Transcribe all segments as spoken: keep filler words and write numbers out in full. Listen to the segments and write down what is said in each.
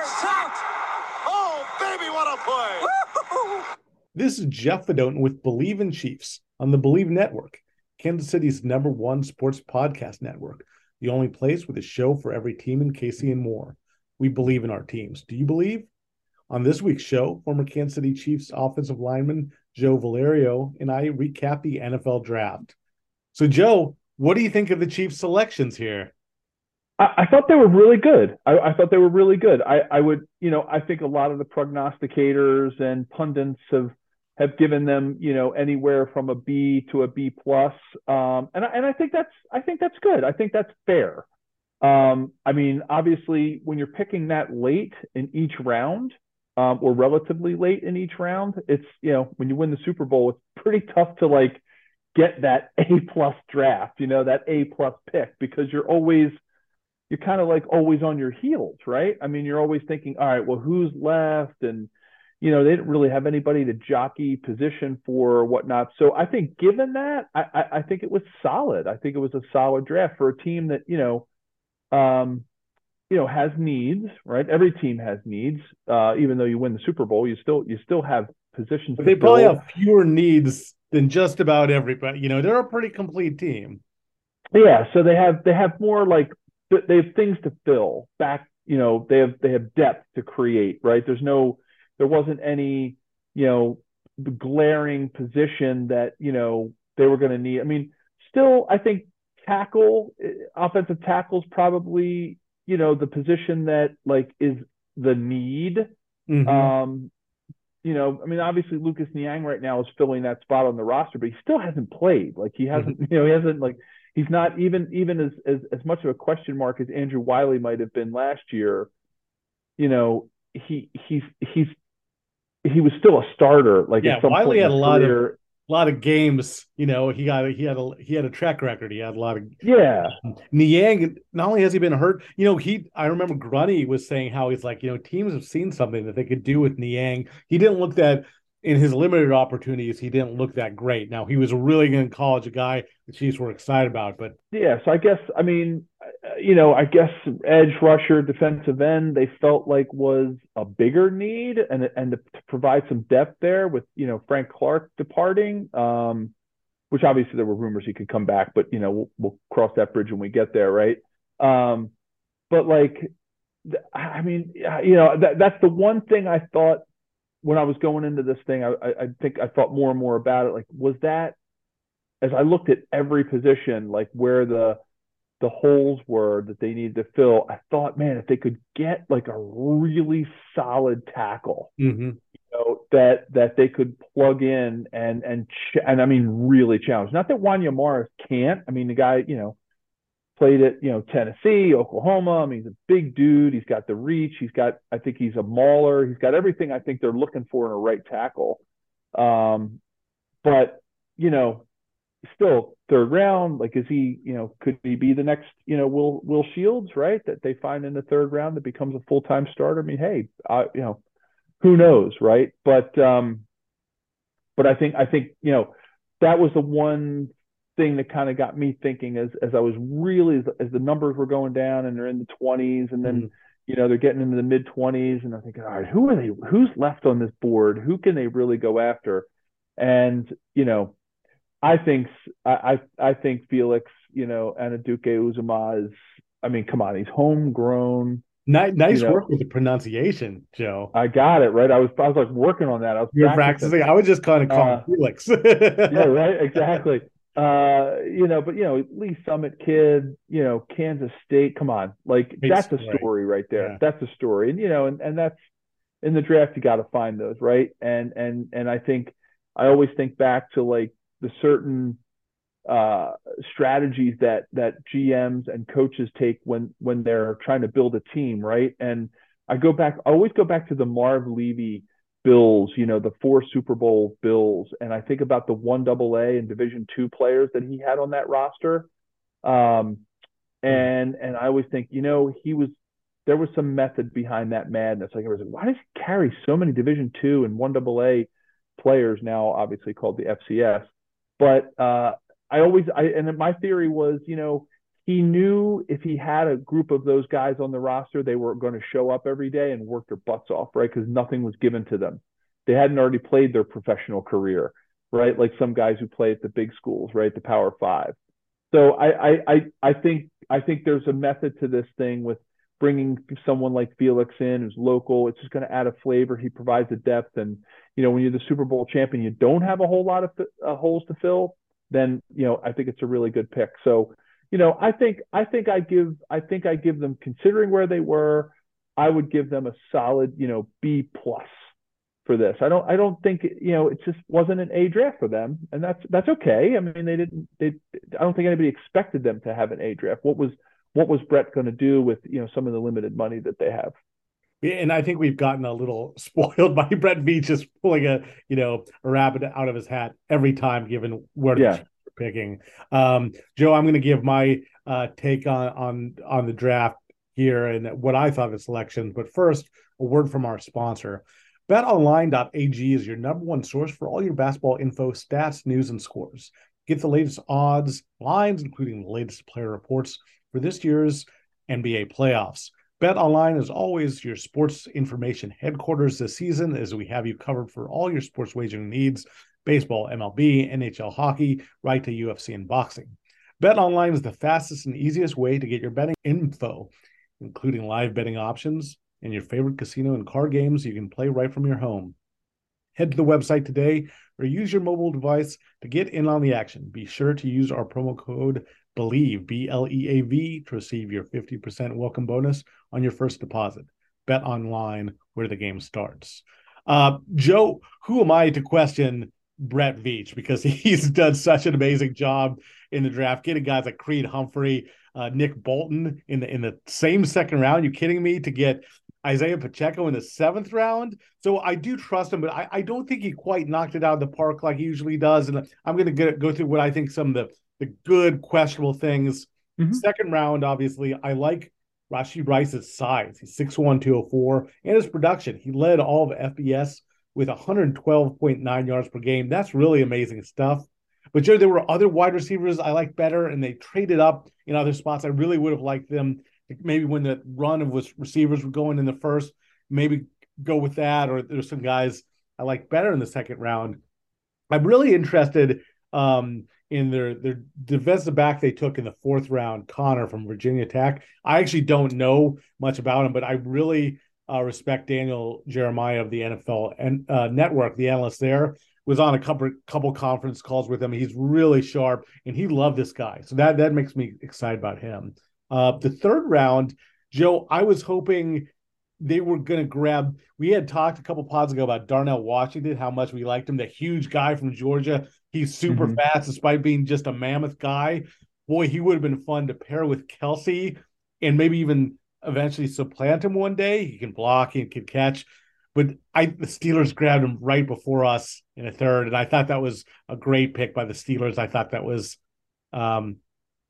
Shout! Oh, baby, what a play! This is Jeff Fedone with Believe in Chiefs on the Believe Network, Kansas City's number one sports podcast network, the only place with a show for every team in K C and more. We believe in our teams. Do you believe? On this week's show, former Kansas City Chiefs offensive lineman Joe Valerio and I recap the N F L draft. So, Joe, what do you think of the Chiefs' selections here? I, I thought they were really good. I, I thought they were really good. I, I would, you know, I think a lot of the prognosticators and pundits have have given them, you know, anywhere from a B to a B plus, um, and I, and I think that's I think that's good. I think that's fair. Um, I mean, obviously, when you're picking that late in each round, um, or relatively late in each round, it's, you know, when you win the Super Bowl, it's pretty tough to like get that A plus draft, you know, that A plus pick, because you're always you're kind of like always on your heels, right? I mean, you're always thinking, all right, well, who's left? And, you know, they didn't really have anybody to jockey position for or whatnot. So I think given that, I, I, I think it was solid. I think it was a solid draft for a team that, you know, um, you know, has needs, right? Every team has needs. Uh, even though you win the Super Bowl, you still you still have positions. But they to probably fill. have fewer needs than just about everybody. You know, they're a pretty complete team. Yeah, so they have they have more like they have things to fill back. You know, they have they have depth to create, right? There's no there wasn't any, you know, glaring position that, you know, they were going to need. I mean, still, I think tackle, offensive tackle is probably, you know, the position that like is the need. Mm-hmm. Um, you know, I mean, obviously Lucas Niang right now is filling that spot on the roster, but he still hasn't played. Like he hasn't, mm-hmm. you know, he hasn't like he's not even even as as as much of a question mark as Andrew Wiley might have been last year. You know, he he's he's he was still a starter. Like yeah, at some Wiley point had in his a lot career. of a lot of games. You know, he got he had a he had a track record. He had a lot of yeah. Niang. Not only has he been hurt, you know, he I remember Grunny was saying how he's like, you know, teams have seen something that they could do with Niang. He didn't look that in his limited opportunities. He didn't look that great. Now he was really good in college, a guy the Chiefs were excited about. But yeah, so I guess I mean, you know, I guess edge rusher, defensive end, they felt like was a bigger need, and and to provide some depth there with, you know, Frank Clark departing, um, which obviously there were rumors he could come back, but you know, we'll, we'll cross that bridge when we get there, right? Um, but like, I mean, you know, that that's the one thing I thought when I was going into this thing. I, I think I thought more and more about it. Like, was that as I looked at every position, like where the the holes were that they needed to fill, I thought, man, if they could get like a really solid tackle, mm-hmm. you know, that that they could plug in and and ch- and I mean really challenge. Not that Wanya Morris can't. I mean, the guy, you know, played at, you know, Tennessee, Oklahoma. I mean, he's a big dude. He's got the reach. He's got, I think he's a mauler. He's got everything I think they're looking for in a right tackle. Um, but you know, still third round, like, is he, you know, could he be the next, you know, Will Will Shields, right? That they find in the third round that becomes a full time starter. I mean, hey, uh, you know, who knows, right? But um, but I think I think you know that was the one thing that kind of got me thinking as as I was really as, as the numbers were going down and they're in the twenties, and then mm-hmm. you know they're getting into the mid twenties, and I'm thinking, all right, who are they? Who's left on this board? Who can they really go after? And you know. I think I I think Felix, you know, Anaduke Uzama is. I mean, come on, he's homegrown. Nice, nice you know, work with the pronunciation, Joe. I got it right. I was I was like working on that. I was You're practicing. practicing. I was just kind of calling uh, Felix. yeah, right. Exactly. Uh, you know, but you know, Lee Summit kid. You know, Kansas State. Come on, like Great that's story. a story right there. Yeah. That's a story, and you know, and and that's in the draft. You got to find those, right? And and and I think I always think back to like the certain uh, strategies that that G Ms and coaches take when when they're trying to build a team, right? And I go back, I always go back to the Marv Levy Bills, you know, the four Super Bowl Bills, and I think about the one double A and Division two players that he had on that roster. Um, and and I always think, you know, he was there was some method behind that madness. Like I was like, why does he carry so many Division two and one double A players, now obviously called the F C S? But uh, I always, I and my theory was, you know, he knew if he had a group of those guys on the roster, they were going to show up every day and work their butts off, right? Because nothing was given to them. They hadn't already played their professional career, right? Like some guys who play at the big schools, right? The Power Five. So I, I, I, I think, I think there's a method to this thing with bringing someone like Felix in who's local. It's just going to add a flavor. He provides a depth, and you know, when you're the Super Bowl champion, you don't have a whole lot of uh, holes to fill. Then you know, I think it's a really good pick. So, you know, I think, I think I give, I think I give them, considering where they were, I would give them a solid, you know, B plus for this. I don't, I don't think, you know, it just wasn't an A draft for them, and that's that's okay. I mean, they didn't, they, I don't think anybody expected them to have an A draft. What was, what was Brett going to do with, you know, some of the limited money that they have? Yeah, and I think we've gotten a little spoiled by Brett Veach just pulling a, you know, a rabbit out of his hat every time, given where Yeah. the Chiefs are picking. Um, Joe, I'm going to give my uh, take on on on the draft here and what I thought of the selections. But first, a word from our sponsor. bet online dot a g is your number one source for all your basketball info, stats, news, and scores. Get the latest odds, lines, including the latest player reports for this year's N B A playoffs. BetOnline is always your sports information headquarters this season, as we have you covered for all your sports wagering needs: baseball, M L B, N H L hockey, right to U F C and boxing. BetOnline is the fastest and easiest way to get your betting info, including live betting options and your favorite casino and card games you can play right from your home. Head to the website today or use your mobile device to get in on the action. Be sure to use our promo code BELIEVE, B L E A V, to receive your fifty percent welcome bonus on your first deposit. Bet online, where the game starts. Uh, Joe, who am I to question Brett Veach? Because he's done such an amazing job in the draft, getting guys like Creed Humphrey, uh, Nick Bolton in the in the same second round. You kidding me? To get Isaiah Pacheco in the seventh round. So I do trust him, but I, I don't think he quite knocked it out of the park like he usually does. And I'm going to go through what I think some of the, the good, questionable things. Mm-hmm. Second round, obviously, I like Rashee Rice's size. He's six one, two oh four, and his production. He led all of F B S with one hundred twelve point nine yards per game. That's really amazing stuff. But Joe, there were other wide receivers I liked better, and they traded up in other spots. I really would have liked them. Maybe when the run of was receivers were going in the first, maybe go with that. Or there's some guys I like better in the second round. I'm really interested um, in their their defensive back they took in the fourth round, Connor from Virginia Tech. I actually don't know much about him, but I really uh, respect Daniel Jeremiah of the N F L and uh, Network, the analyst there. Was on a couple couple conference calls with him. He's really sharp, and he loved this guy. So that that makes me excited about him. Uh, the third round, Joe, I was hoping they were going to grab. We had talked a couple pods ago about Darnell Washington, how much we liked him, the huge guy from Georgia. He's super mm-hmm. fast, despite being just a mammoth guy. Boy, he would have been fun to pair with Kelsey and maybe even eventually supplant him one day. He can block, he can catch. But I, the Steelers grabbed him right before us in a third, and I thought that was a great pick by the Steelers. I thought that was um,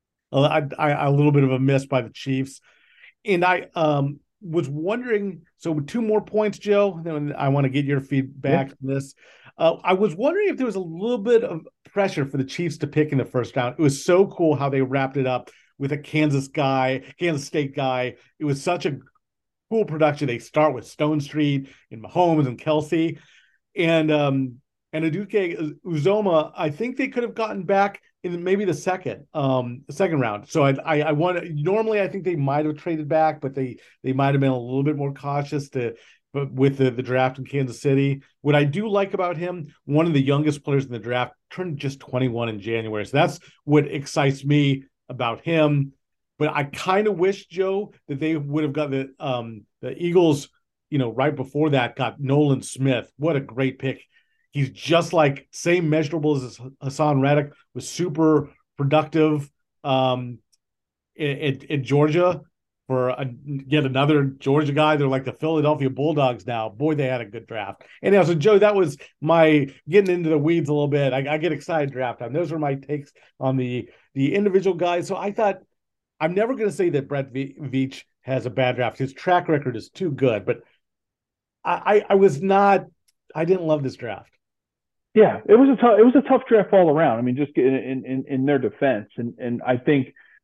a, a little bit of a miss by the Chiefs. And I um, was wondering, so two more points, Joe, then I want to get your feedback yeah. on this. Uh, I was wondering if there was a little bit of pressure for the Chiefs to pick in the first round. It was so cool how they wrapped it up with a Kansas guy, Kansas State guy. It was such a cool production. They start with Stone Street and Mahomes and Kelsey and um and Aduke Uzoma. I think they could have gotten back in maybe the second um the second round. So I I, I want normally I think they might have traded back, but they they might have been a little bit more cautious to but with the, the draft in Kansas City. What I do like about him, one of the youngest players in the draft, turned just twenty-one in January. So that's what excites me about him. But I kind of wish, Joe, that they would have got the um, the Eagles, you know, right before that, got Nolan Smith. What a great pick. He's just like same measurables as Hassan Reddick, was super productive um, in, in Georgia for a, yet another Georgia guy. They're like the Philadelphia Bulldogs now. Boy, they had a good draft. Anyhow, so Joe, that was my getting into the weeds a little bit. I, I get excited draft time. Those are my takes on the, the individual guys. So I thought, I'm never going to say that Brett Veach has a bad draft. His track record is too good, but I, I, I was not. I didn't love this draft. Yeah, it was a tough. It was a tough draft all around. I mean, just in in, in their defense, and and I think,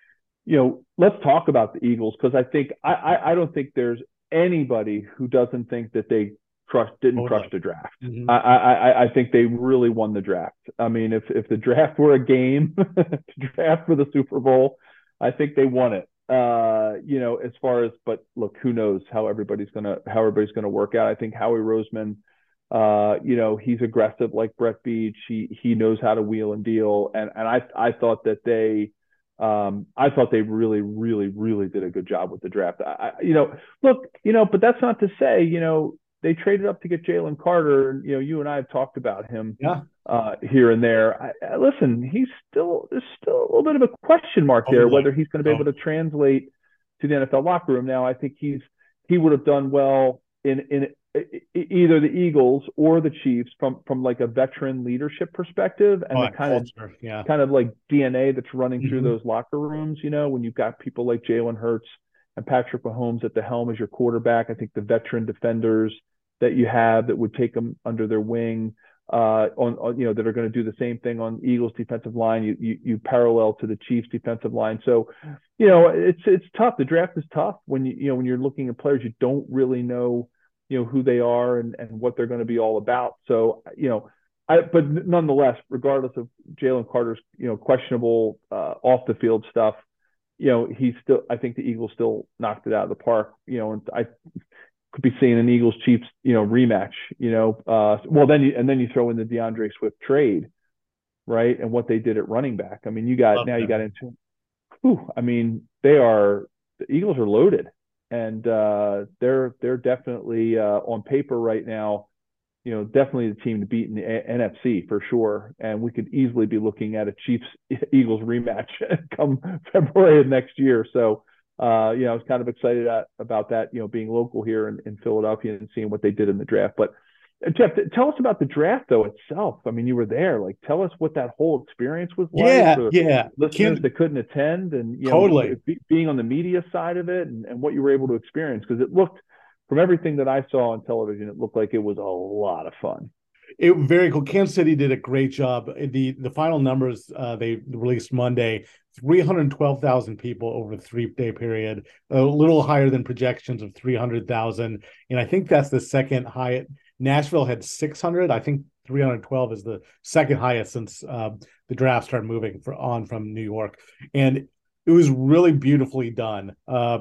you know, let's talk about the Eagles, because I think I, I I don't think there's anybody who doesn't think that they crushed didn't Totally. crush the draft. Mhm. I, I I think they really won the draft. I mean, if if the draft were a game, to draft for the Super Bowl, I think they won it. Uh, you know, as far as, but look, who knows how everybody's gonna how everybody's gonna work out. I think Howie Roseman, uh, you know, he's aggressive like Brett Beach. He he knows how to wheel and deal, and and I I thought that they. Um, I thought they really, really, really did a good job with the draft. I, I, you know, look, you know, but that's not to say, you know, they traded up to get Jalen Carter, and you know, you and I have talked about him, Yeah. uh, here and there. I, I, listen, he's still there's still a little bit of a question mark there Totally. whether he's going to be able to translate to the N F L locker room. Now, I think he's he would have done well in in either the Eagles or the Chiefs from from like a veteran leadership perspective, and Oh, the kind culture. of Yeah. kind of like D N A that's running Mhm. through those locker rooms. You know, when you've got people like Jalen Hurts and Patrick Mahomes at the helm as your quarterback, I think the veteran defenders that you have that would take them under their wing, uh, on, on you know, that are going to do the same thing on Eagles defensive line. You, you you parallel to the Chiefs defensive line. So, you know, it's it's tough. The draft is tough when you you know when you're looking at players you don't really know, you know, who they are and and what they're going to be all about. So, you know, I but nonetheless, regardless of Jalen Carter's, you know, questionable uh, off the field stuff, you know, he's still, I think the Eagles still knocked it out of the park, you know, and I could be seeing an Eagles Chiefs, you know, rematch, you know, uh, well then you, and then you throw in the DeAndre Swift trade, right? And what they did at running back. I mean, you got, Love now that. you got into, whew, I mean, they are, the Eagles are loaded, and uh, they're, they're definitely uh, on paper right now, you know, definitely the team to beat in the N F C for sure. And we could easily be looking at a Chiefs Eagles rematch come February of next year. So, uh, you know, I was kind of excited at, about that, you know, being local here in, in Philadelphia and seeing what they did in the draft. But uh, Jeff, tell us about the draft though itself. I mean, you were there. Like, tell us what that whole experience was like Yeah. for Yeah. listeners Can, that couldn't attend, and you know, totally. be, being on the media side of it, and, and what you were able to experience, because it looked, from everything that I saw on television, it looked like it was a lot of fun. It very cool. Kansas City did a great job. The the final numbers uh, they released Monday: three hundred twelve thousand people over a three day period, a little higher than projections of three hundred thousand, and I think that's the second highest. Nashville had six hundred. I think three hundred twelve is the second highest since uh, the draft started moving for, on from New York, and it was really beautifully done. Uh,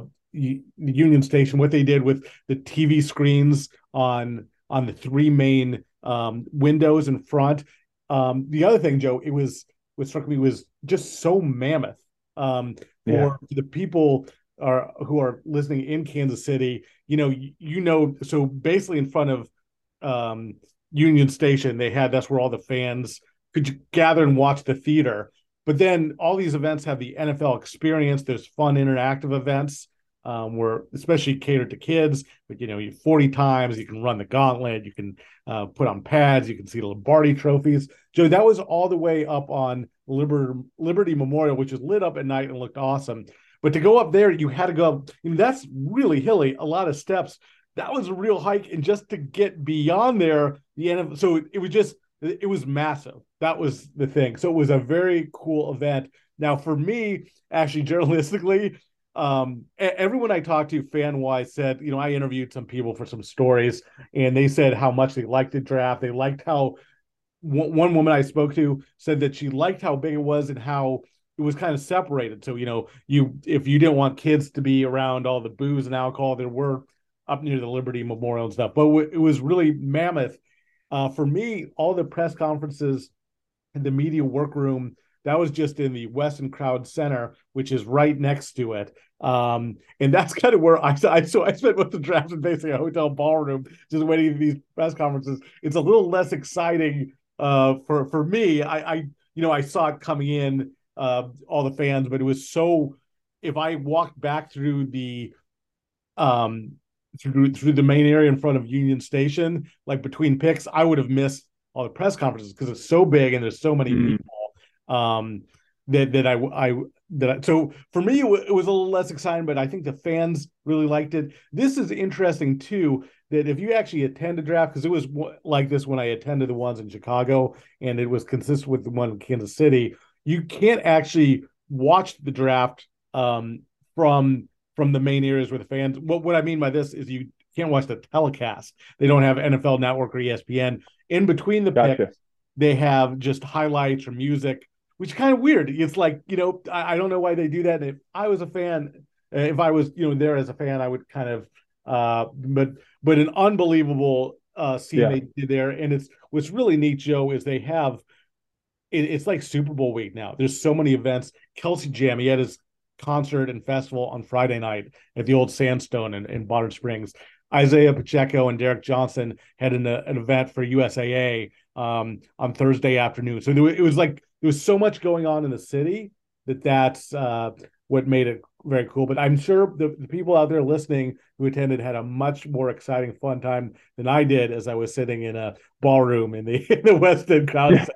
Union Station, what they did with the T V screens on on the three main um, windows in front. Um, the other thing, Joe, it was what struck me was just so mammoth. Um, for, Yeah. for the people are who are listening in Kansas City, you know, you, you know, so basically in front of um, Union Station, they had that's where all the fans could gather and watch the theater. But then all these events have the N F L experience. There's fun interactive events. Um, where especially catered to kids, but you know, you forty times you can run the gauntlet, you can uh, put on pads, you can see the Lombardi trophies. Joe, that was all the way up on Liberty, Liberty Memorial, which was lit up at night and looked awesome. But to go up there, you had to go, you know, that's really hilly, a lot of steps. That was a real hike. And just to get beyond there, the N F L, so it, it was just, it was massive. That was the thing. So it was a very cool event. Now, for me, actually, journalistically, um everyone I talked to fan wise said, you know, I interviewed some people for some stories, and they said how much they liked the draft. They liked how one, one woman I spoke to said that she liked how big it was and how it was kind of separated. So, you know, you if you didn't want kids to be around all the booze and alcohol, there were up near the Liberty Memorial and stuff, but it was really mammoth. Uh, for me, all the press conferences in the media workroom, that was just in the Westin Crowd Center, which is right next to it. Um, and that's kind of where I, I so I spent most of the draft in basically a hotel ballroom, just waiting for these press conferences. It's a little less exciting uh, for for me. I, I you know I saw it coming in, uh, all the fans, but it was so. If I walked back through the um through through the main area in front of Union Station, like between picks, I would have missed all the press conferences because it's so big and there's so many mm. people. Um, that that I I that I, so for me it, w- it was a little less exciting, but I think the fans really liked it. This is interesting too, that if you actually attend a draft, because it was w- like this when I attended the ones in Chicago, and it was consistent with the one in Kansas City. You can't actually watch the draft um, from from the main areas where the fans. What what I mean by this is you can't watch the telecast. They don't have N F L Network or E S P N. In between the Gotcha. picks, they have just highlights or music, which is kind of weird. It's like, you know, I, I don't know why they do that. If I was a fan, if I was, you know, there as a fan, I would kind of, uh, but but an unbelievable uh, scene Yeah. they did there. And it's what's really neat, Joe, is they have it, it's like Super Bowl week now. There's so many events. Kelsey Jam, he had his concert and festival on Friday night at the old Sandstone in, in Bonner Springs. Isaiah Pacheco and Derek Johnson had an, uh, an event for U S A A um, on Thursday afternoon. So there, it was like there was so much going on in the city that that's uh, what made it very cool. But I'm sure the, the people out there listening who attended had a much more exciting, fun time than I did as I was sitting in a ballroom in the in the West End Crowd Yeah.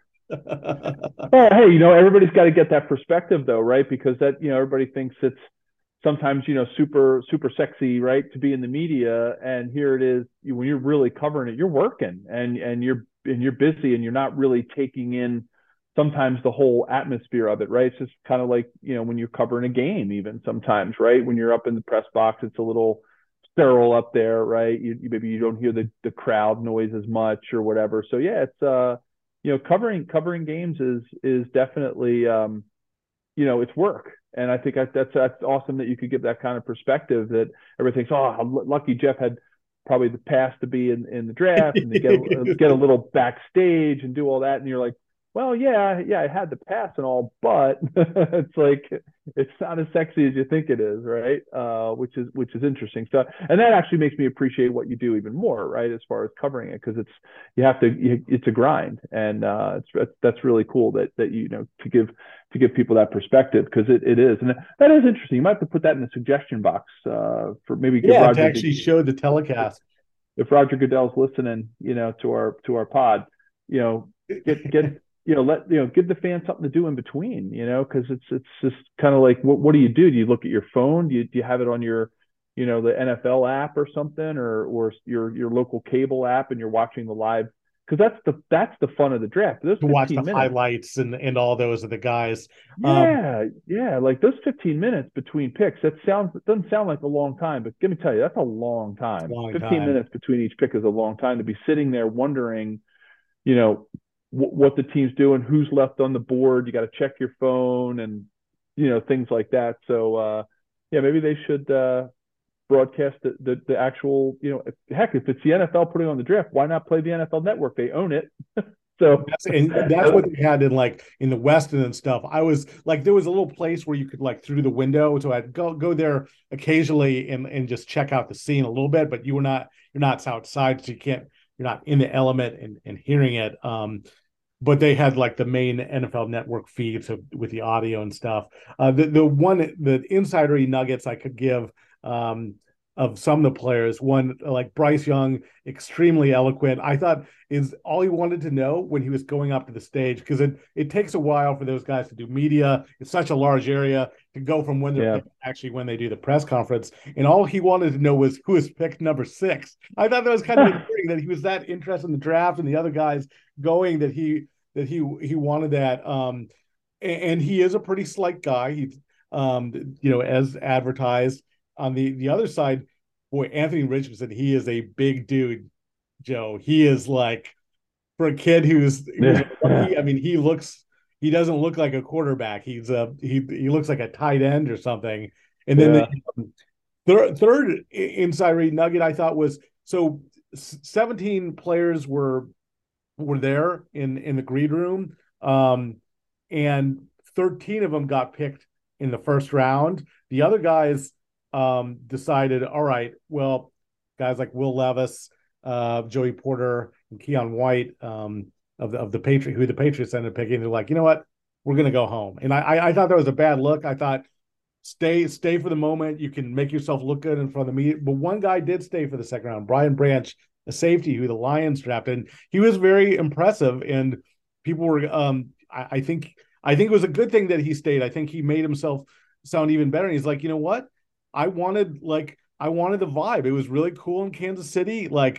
Oh, hey, you know, everybody's got to get that perspective though, right? Because that, you know, everybody thinks it's sometimes, you know, super, super sexy, right, to be in the media. And here it is, when you're really covering it, you're working and, and you're, and you're busy and you're not really taking in sometimes the whole atmosphere of it, right? It's just kind of like, you know, when you're covering a game, even sometimes, right? When you're up in the press box, it's a little sterile up there, right? You, you maybe you don't hear the, the crowd noise as much or whatever. So yeah, it's, uh, you know, covering covering games is is definitely, um, you know, it's work, and I think that's that's awesome that you could give that kind of perspective. That everything thinks, oh, how lucky Jeff had probably the pass to be in, in the draft and to get get a little backstage and do all that, and you're like, well, yeah, yeah, I had the pass and all, but it's like it's not as sexy as you think it is, right? Uh, which is which is interesting. So, and that actually makes me appreciate what you do even more, right? As far as covering it, because it's you have to, you, it's a grind, and uh, it's that's really cool that that you know to give to give people that perspective, because it, it is, and that is interesting. You might have to put that in the suggestion box uh, for maybe give yeah, Roger to actually the, show the telecast. If Roger Goodell's listening, you know, to our to our pod, you know, get get. you know, let, you know, give the fans something to do in between, you know, because it's, it's just kind of like, what, what do you do? Do you look at your phone? Do you, do you have it on your, you know, the N F L app or something, or, or your, your local cable app, and you're watching the live? Because that's the, that's the fun of the draft. Those to watch the minutes, highlights and, and all those of the guys. Yeah. Um, yeah. Like those fifteen minutes between picks, that sounds, it doesn't sound like a long time, but let me tell you, that's a long time. Long fifteen time. minutes between each pick is a long time to be sitting there wondering, you know, what the team's doing, who's left on the board. You got to check your phone and, you know, things like that. So, uh, yeah, maybe they should uh, broadcast the, the, the actual, you know, if, heck, if it's the N F L putting on the draft, why not play the N F L Network? They own it. So that's, and that's what they had in like in the Westin and stuff. I was like, there was a little place where you could like through the window. So I'd go, go there occasionally and, and just check out the scene a little bit, but you were not, you're not outside. So you can't, you're not in the element and, and hearing it. Um, but they had like the main N F L Network feed, so with the audio and stuff. Uh, the the one the insidery nuggets I could give um, of some of the players. One like Bryce Young, extremely eloquent. I thought is all he wanted to know when he was going up to the stage, because it it takes a while for those guys to do media. It's such a large area to go from when they're yeah. actually when they do the press conference. And all he wanted to know was who was picked number six. I thought that was kind of endearing that he was that interested in the draft and the other guys going, that he that he he wanted that. Um, and, and he is a pretty slight guy. He's um, you know, as advertised. On the the other side, boy, Anthony Richardson, he is a big dude, Joe. He is like, for a kid who's, who's Yeah. he, I mean, he looks he doesn't look like a quarterback. He's a he he looks like a tight end or something. And then Yeah. the um, third third insider nugget I thought was, so seventeen players were were there in in the green room, um, and thirteen of them got picked in the first round. The other guys um, decided, all right, well, guys like Will Levis, uh, Joey Porter, and Keon White um, of the of the Patriot, who the Patriots ended up picking, they're like, you know what, we're gonna go home. And I I, I thought that was a bad look. I thought stay stay for the moment. You can make yourself look good in front of the media. But one guy did stay for the second round, Brian Branch, a safety who the Lions drafted. And he was very impressive, and people were um I, I think I think it was a good thing that he stayed. I think he made himself sound even better. And he's like, you know what? I wanted like I wanted the vibe. It was really cool in Kansas City. Like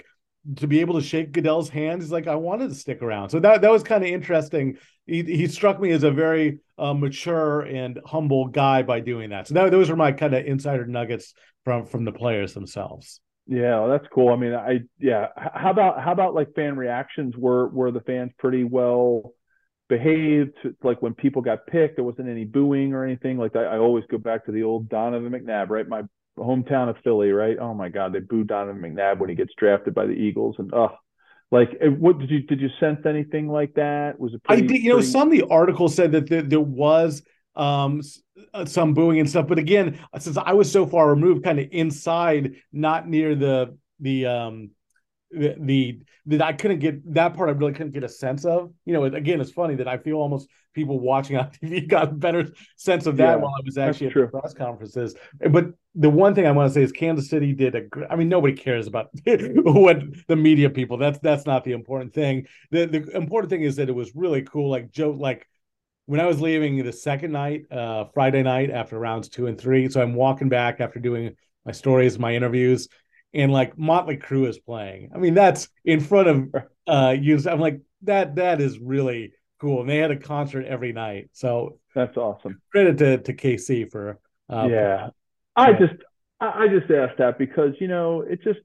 to be able to shake Goodell's hand, he's like, I wanted to stick around. So that that was kind of interesting. He he struck me as a very uh, mature and humble guy by doing that. So that, those are my kind of insider nuggets from from the players themselves. Yeah, well, that's cool. I mean, I yeah. How about how about like fan reactions? Were were the fans pretty well behaved? Like when people got picked, there wasn't any booing or anything. Like I, I always go back to the old Donovan McNabb, right? My hometown of Philly, right? Oh my God, they booed Donovan McNabb when he gets drafted by the Eagles, and oh, like what did you did you sense anything like that? Was it pretty? I did, you know, pretty... some of the articles said that there, there was um some booing and stuff, but again, since I was so far removed, kind of inside, not near the the um the, the that I couldn't get that part. I really couldn't get a sense of. You know, again, it's funny that I feel almost people watching on T V got a better sense of that yeah, while I was actually at true. the press conferences. But the one thing I want to say is Kansas City did a. I mean, nobody cares about what the media people. That's that's not the important thing. The the important thing is that it was really cool. Like Joe, like. When I was leaving the second night, uh, Friday night after rounds two and three, so I'm walking back after doing my stories, my interviews, and like Motley Crue is playing. I mean, that's in front of uh, you. I'm like, that that is really cool. And they had a concert every night, so that's awesome. Credit to to K C for uh, yeah. I just I just asked that because you know it just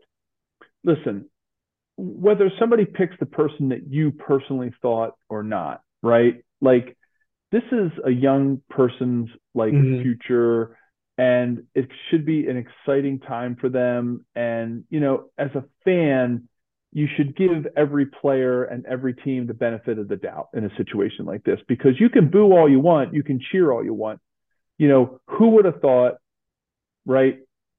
listen whether somebody picks the person that you personally thought or not, right? Like. This is a young person's like mm-hmm. future, and it should be an exciting time for them. And, you know, as a fan, you should give every player and every team the benefit of the doubt in a situation like this, because you can boo all you want. You can cheer all you want. You know, who would have thought, right?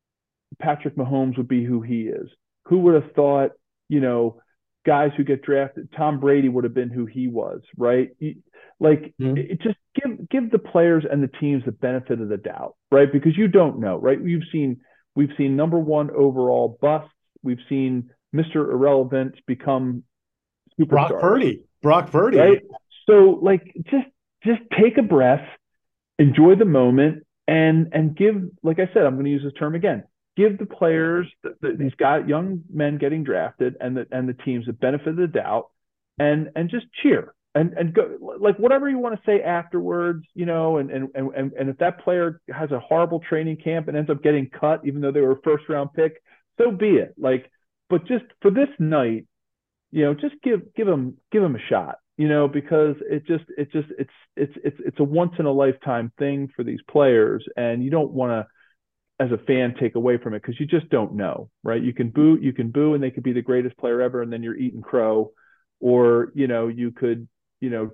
Patrick Mahomes would be who he is. Who would have thought, you know, guys who get drafted, Tom Brady would have been who he was, right? Like, mm-hmm. it just give give the players and the teams the benefit of the doubt, right? Because you don't know, right? We've seen we've seen number one overall busts. We've seen Mister Irrelevant become superstar. Brock Purdy, Brock Purdy, right? So, like, just just take a breath, enjoy the moment, and and give, like I said, I'm going to use this term again. Give the players, the, the, these guys, young men getting drafted, and the and the teams the benefit of the doubt, and and just cheer. And and go like whatever you want to say afterwards, you know, and and and and if that player has a horrible training camp and ends up getting cut, even though they were a first round pick, so be it. Like, but just for this night, you know, just give give them give them a shot, you know, because it just it just it's it's it's it's a once in a lifetime thing for these players, and you don't want to, as a fan, take away from it because you just don't know, right? You can boo, you can boo, and they could be the greatest player ever, and then you're eating crow, or you know, you could. you know,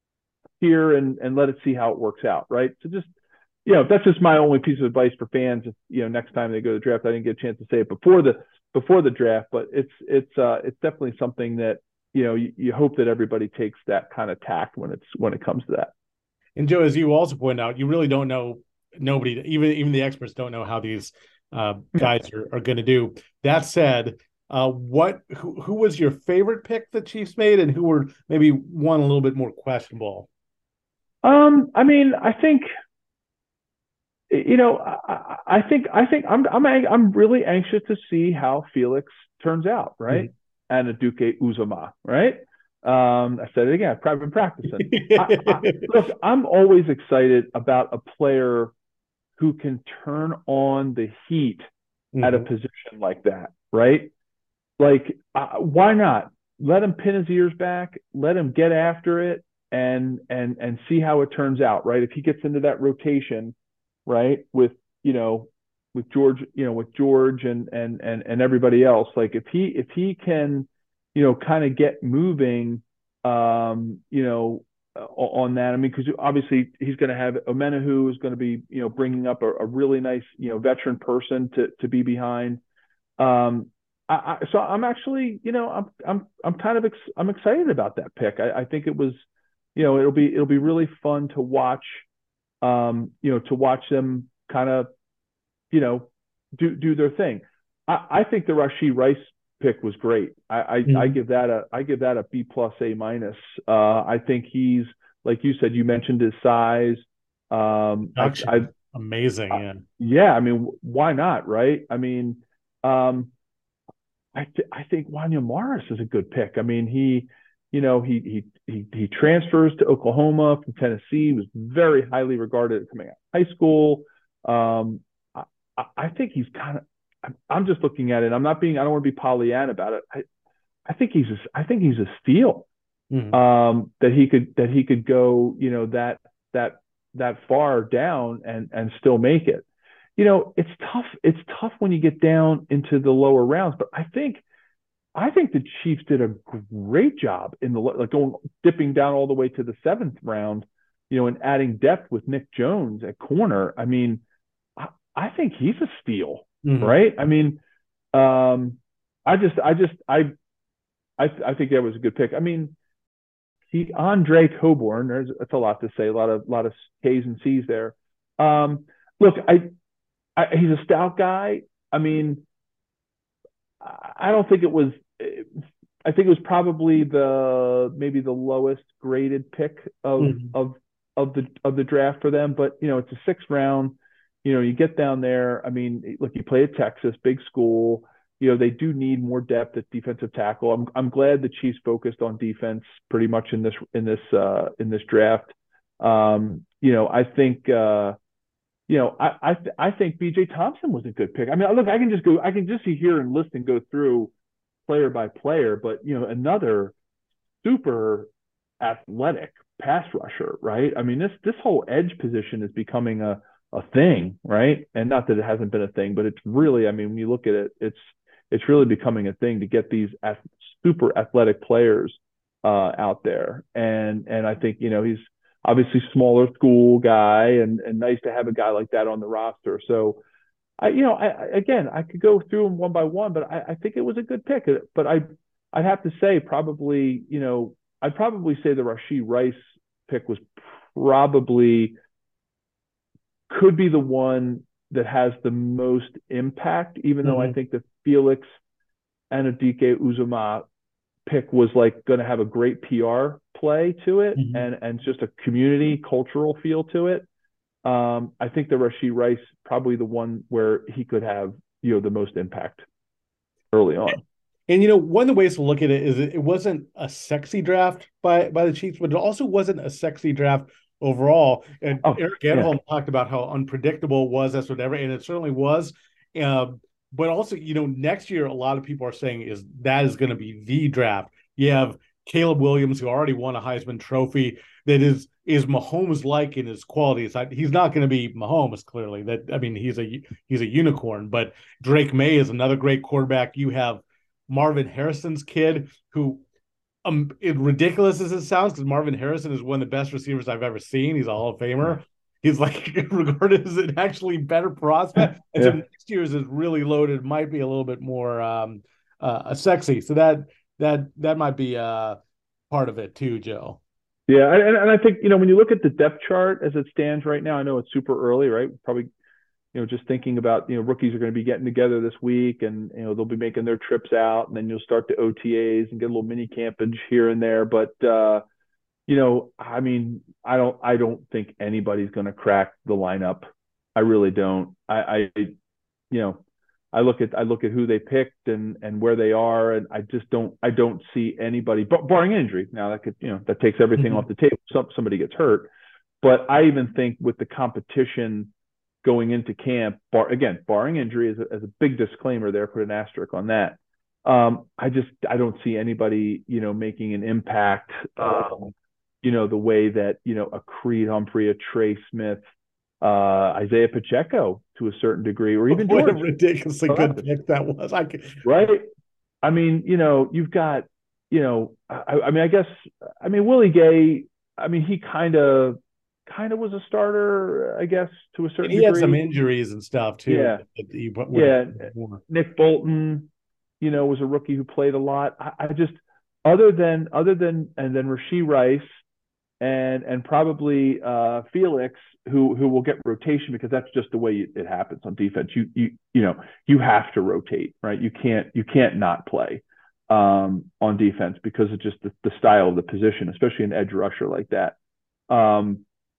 here and, and let it see how it works out. Right. So just, you know, that's just my only piece of advice for fans. If, you know, next time they go to the draft, I didn't get a chance to say it before the, before the draft, but it's, it's, uh, it's definitely something that, you know, you, you hope that everybody takes that kind of tact when it's, when it comes to that. And Joe, as you also point out, you really don't know, nobody, even, even the experts don't know how these uh, guys are, are going to do. That said, Uh, what who, who was your favorite pick the Chiefs made, and who were maybe one a little bit more questionable? Um, I mean, I think, you know, I, I think I think I'm I'm I'm really anxious to see how Felix turns out, right? Mm-hmm. And Aduke Uzama, right? Um, I said it again. I've probably been practicing. I, I, look, I'm always excited about a player who can turn on the heat mm-hmm. at a position like that, right? Like, uh, why not? Let him pin his ears back. Let him get after it and and and see how it turns out, right? If he gets into that rotation, right, with, you know, with George, you know, with George and and and and everybody else, like if he if he can, you know, kind of get moving, um, you know, on that. I mean, because obviously he's going to have Omenihu is going to be, you know, bringing up a, a really nice, you know, veteran person to to be behind. Um, I, I, so I'm actually, you know, I'm I'm I'm kind of ex- I'm excited about that pick. I, I think it was, you know, it'll be it'll be really fun to watch, um, you know, to watch them kind of, you know, do do their thing. I, I think the Rashee Rice pick was great. I I, mm-hmm. I give that a I give that a B plus A minus. Uh, I think he's, like you said, you mentioned his size. Um, I, I, amazing, yeah. I, yeah, I mean, why not, right? I mean, um. I th- I think Wanya Morris is a good pick. I mean, he, you know, he he he he transfers to Oklahoma from Tennessee. Was very highly regarded coming out of high school. Um, I, I think he's kind of. I'm just looking at it. I'm not being. I don't want to be Pollyanna about it. I, I think he's. A, I think he's a steal. Mm-hmm. Um, that he could. That he could go. You know that that that far down and and still make it. You know, it's tough. It's tough when you get down into the lower rounds. But I think. I think the Chiefs did a great job in the like going dipping down all the way to the seventh round. You know, and adding depth with Nick Jones at corner. I mean, I, I think he's a steal. Mm-hmm. Right. I mean, um, I just, I just, I, I, I think that was a good pick. I mean, he, Andre Coburn, there's, that's a lot to say, a lot of, lot of K's and C's there. Um, look, I, I, he's a stout guy. I mean, I don't think it was, I think it was probably the, maybe the lowest graded pick of, mm-hmm. of, of the, of the draft for them. But, you know, it's a sixth round. You know, you get down there. I mean, look, you play at Texas, big school. You know, they do need more depth at defensive tackle. I'm I'm glad the Chiefs focused on defense pretty much in this in this uh, in this draft. Um, you know, I think uh, you know I I, th- I think B J Thompson was a good pick. I mean, look, I can just go, I can just see here and list and go through player by player, but you know, another super athletic pass rusher, right? I mean, this this whole edge position is becoming a a thing, right? And not that it hasn't been a thing, but it's really, I mean, when you look at it, it's it's really becoming a thing to get these super athletic players uh, out there. And and I think, you know, he's obviously smaller school guy, and and nice to have a guy like that on the roster. So, I you know, I again, I could go through them one by one, but I, I think it was a good pick. But I I'd have to say probably, you know, I'd probably say the Rashee Rice pick was probably could be the one that has the most impact, even though mm-hmm. I think the Felix Anudike Uzomah pick was like going to have a great P R play to it mm-hmm. and, and just a community cultural feel to it. Um, I think the Rashee Rice probably the one where he could have, you know, the most impact early on. And, you know, one of the ways to look at it is it wasn't a sexy draft by, by the Chiefs, but it also wasn't a sexy draft overall. And oh, Eric Edholm yeah. talked about how unpredictable it was, that's whatever, and it certainly was. Um, but also, you know, next year, a lot of people are saying is that is going to be the draft. You have Caleb Williams, who already won a Heisman Trophy, that is is Mahomes-like in his qualities. He's not going to be Mahomes, clearly. That I mean, he's a he's a unicorn. But Drake May is another great quarterback. You have Marvin Harrison's kid, who Um, it, ridiculous as it sounds, because Marvin Harrison is one of the best receivers I've ever seen. He's a Hall of Famer. He's like regarded as an actually better prospect. And yeah. so next year's is really loaded, might be a little bit more um, uh, sexy. So that that that might be uh, part of it too, Joe. Yeah, and, and I think, you know, when you look at the depth chart as it stands right now, I know it's super early, right? Probably, you know, just thinking about, you know, rookies are going to be getting together this week, and, you know, they'll be making their trips out, and then you'll start the O T As and get a little mini campage here and there. But, uh, you know, I mean, I don't, I don't think anybody's going to crack the lineup. I really don't. I, I, you know, I look at, I look at who they picked and, and where they are, and I just don't, I don't see anybody, but barring injury. Now that could, you know, that takes everything mm-hmm. off the table. Some, somebody gets hurt, but I even think with the competition going into camp, bar, again, barring injury, as a, as a big disclaimer there, put an asterisk on that. Um, I just, I don't see anybody, you know, making an impact, um, you know, the way that, you know, a Creed Humphrey, a Trey Smith, uh, Isaiah Pacheco to a certain degree, or even what George. a ridiculously oh, good pick that was. I could... Right. I mean, you know, you've got, you know, I, I mean, I guess, I mean, Willie Gay, I mean, he kind of, kind of was a starter, I guess, to a certain he degree. He had some injuries and stuff too. Yeah. He yeah. Nick Bolton, you know, was a rookie who played a lot. I, I just, other than, other than, and then Rashee Rice and, and probably uh, Felix, who, who will get rotation because that's just the way it happens on defense. You, you, you know, you have to rotate, right? You can't, you can't not play um, on defense because of just the, the style of the position, especially an edge rusher like that. Um,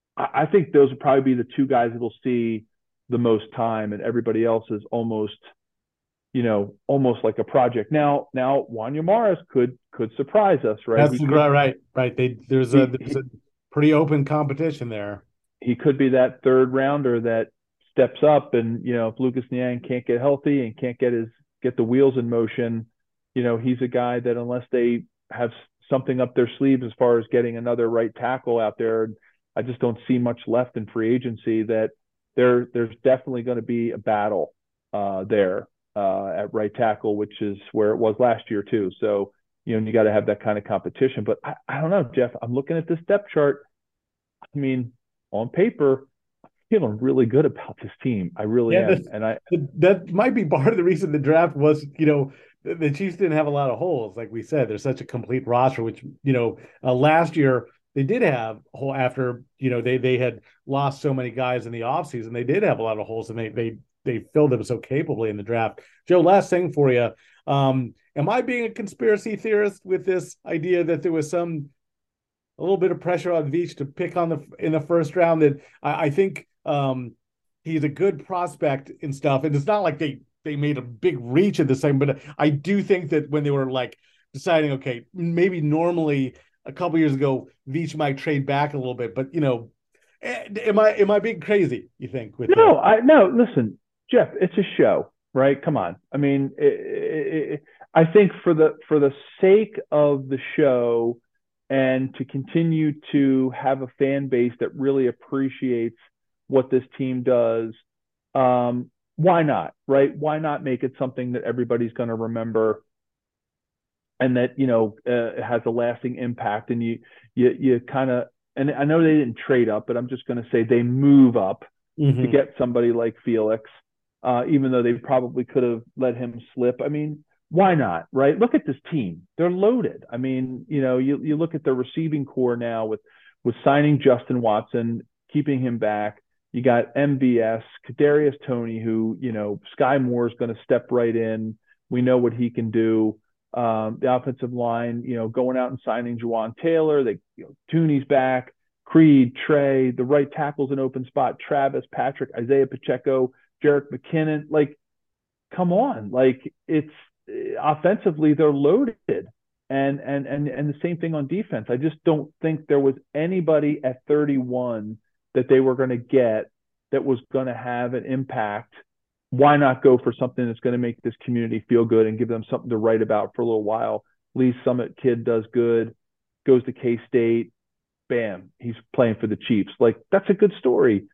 I think those will probably be the two guys that will see the most time, and everybody else is almost, you know, almost like a project. Now, now Wanya Morris could could surprise us, right? That's He the, could right, right, right. They there's a he, there's he a pretty open competition there. he could be that third rounder that steps up, and you know, if Lucas Niang can't get healthy and can't get his get the wheels in motion, you know, he's a guy that unless they have something up their sleeves as far as getting another right tackle out there, I just don't see much left in free agency. That there there's definitely going to be a battle uh, there uh, at right tackle, which is where it was last year too. So, you know, you got to have that kind of competition. But I, I don't know, Jeff. I'm looking at this depth chart. I mean, on paper, I'm feeling really good about this team. I really Yeah, am. And I that might be part of the reason the draft was, you know, the, the Chiefs didn't have a lot of holes. Like we said, there's such a complete roster, which, you know, uh, last year they did have a hole after, you know, they they had lost so many guys in the offseason. They did have a lot of holes, and they they they filled them so capably in the draft. Joe, last thing for you. Um, am I being a conspiracy theorist with this idea that there was some a little bit of pressure on Veach to pick on the in the first round? That I, I think um, he's a good prospect and stuff, and it's not like they they made a big reach at the same. But I do think that when they were like deciding, okay, maybe normally a couple years ago, Veach might trade back a little bit, but you know, am I am I being crazy? You think? With no, the... I no. Listen, Jeff, it's a show, right? Come on. I mean, it, it, it, I think for the for the sake of the show, and to continue to have a fan base that really appreciates what this team does, um, why not, right? Why not make it something that everybody's going to remember, and that, you know, uh, has a lasting impact? And you, you, you kind of, and I know they didn't trade up, but I'm just going to say they move up mm-hmm. to get somebody like Felix, uh, even though they probably could have let him slip. I mean, why not, right? Look at this team. They're loaded. I mean, you know, you, you look at the receiving core now with, with signing Justin Watson, keeping him back. You got M B S, Kadarius Toney, who, you know, Sky Moore is going to step right in. We know what he can do. Um, the offensive line, you know, going out and signing Juwan Taylor. They, you know, Tooney's back. Creed, Trey, the right tackle's an open spot. Travis, Patrick, Isaiah Pacheco, Jerick McKinnon. Like, come on. Like, it's, offensively they're loaded, and and and and the same thing on defense. I just don't think there was anybody at thirty-one that they were going to get that was going to have an impact. Why not go for something that's going to make this community feel good and give them something to write about for a little while? Lee Summit kid does good, goes to K-State, bam, he's playing for the Chiefs. Like, that's a good story.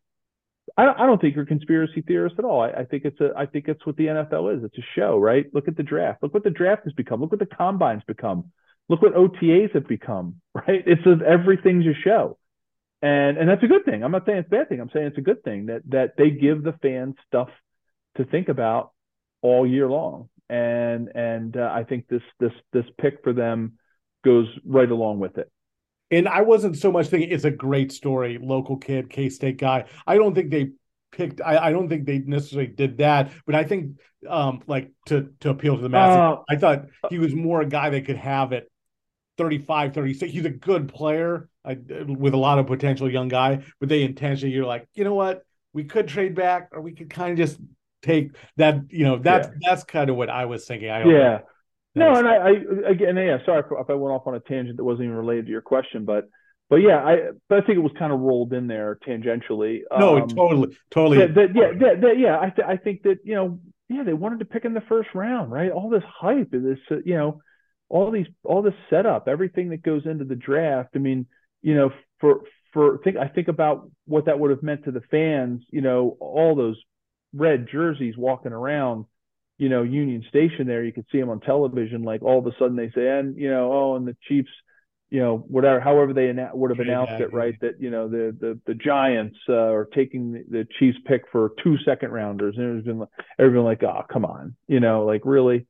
I don't, I don't think you're a conspiracy theorist at all. I, I think it's a, I think it's what the N F L is. It's a show, right? Look at the draft. Look what the draft has become. Look what the combine's become. Look what O T As have become, right? It's a, everything's a show, and and that's a good thing. I'm not saying it's a bad thing. I'm saying it's a good thing that that they give the fans stuff to think about all year long, and and uh, I think this this this pick for them goes right along with it. And I wasn't so much thinking it's a great story, local kid, K-State guy. I don't think they picked, I, I don't think they necessarily did that, but I think um, like to, to appeal to the masses, uh, I thought he was more a guy that could have it thirty-five, thirty-six. He's a good player uh, with a lot of potential, young guy, but they intentionally, you're like, you know what, we could trade back, or we could kind of just take that, you know, that's, yeah. that's kind of what I was thinking. I don't yeah. know. No, and I, I again, yeah, sorry if I went off on a tangent that wasn't even related to your question, but, but yeah, I, but I think it was kind of rolled in there tangentially. No, um, totally, totally. That, that, yeah, that, that, yeah, I, th- I think that, you know, yeah, they wanted to pick in the first round, right? All this hype, this, uh, you know, all these, all this setup, everything that goes into the draft. I mean, you know, for, for, think, I think about what that would have meant to the fans, you know, all those red jerseys walking around, you know, Union Station there, you could see them on television. Like, all of a sudden they say, and, you know, oh, and the Chiefs, you know, whatever, however they ana- would have announced yeah, it, right? Yeah. That, you know, the, the, the Giants uh, are taking the, the Chiefs pick for two second rounders. And it was been like, everyone like, oh, come on, you know, like, really?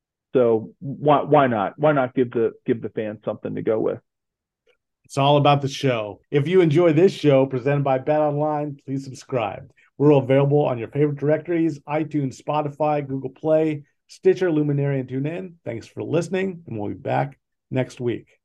So why, why not? Why not give the, give the fans something to go with? It's all about the show. If you enjoy this show presented by BetOnline, please subscribe. We're available on your favorite directories: iTunes, Spotify, Google Play, Stitcher, Luminary, and TuneIn. Thanks for listening, and we'll be back next week.